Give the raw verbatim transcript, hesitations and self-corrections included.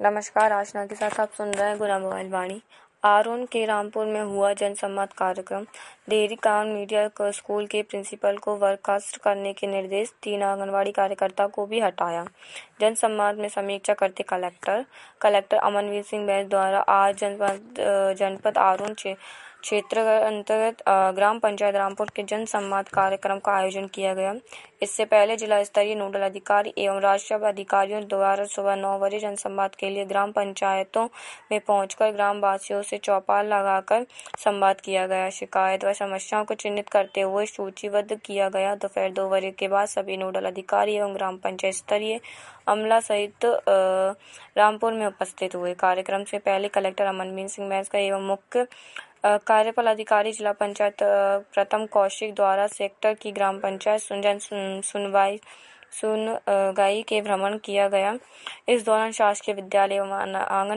नमस्कार, आशना के साथ आप सुन रहे हैं गुना मोबाइल वाणी। आरोन के रामपुर में हुआ जनसंवाद कार्यक्रम। डेयरी काउंट मीडिया स्कूल के प्रिंसिपल को बर्खास्त करने के निर्देश, तीन आंगनवाड़ी कार्यकर्ता को भी हटाया। जनसंवाद में समीक्षा करते कलेक्टर कलेक्टर अमनवीर सिंह बैस द्वारा आज जनपद जनपद आरोन क्षेत्र अंतर्गत ग्राम पंचायत रामपुर के जन संवाद कार्यक्रम का आयोजन किया गया। इससे पहले जिला स्तरीय नोडल अधिकारी एवं राजस्व अधिकारियों द्वारा सुबह नौ बजे जनसंवाद के लिए ग्राम पंचायतों में पहुंचकर ग्रामवासियों से चौपाल लगाकर संवाद किया गया। शिकायत व समस्याओं को चिन्हित करते हुए सूचीबद्ध किया गया। दोपहर दो बजे के बाद सभी नोडल अधिकारी एवं ग्राम पंचायत स्तरीय अमला सहित रामपुर में उपस्थित हुए। कार्यक्रम से पहले कलेक्टर अमनवीर सिंह बैस एवं मुख्य कार्यपाल अधिकारी जिला पंचायत प्रथम कौशिक द्वारा सेक्टर की ग्राम पंचायत सुनजन सुनवाई सुनगाई के भ्रमण किया गया। इस दौरान शासकीय विद्यालय एवं आंगन